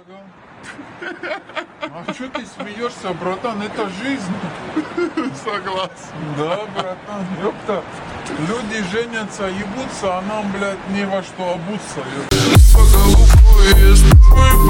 А что ты смеешься, братан? Это жизнь. Согласен. Да, братан, ёпта. Люди женятся, ебутся, а нам, блядь, не во что обуться. По голубой,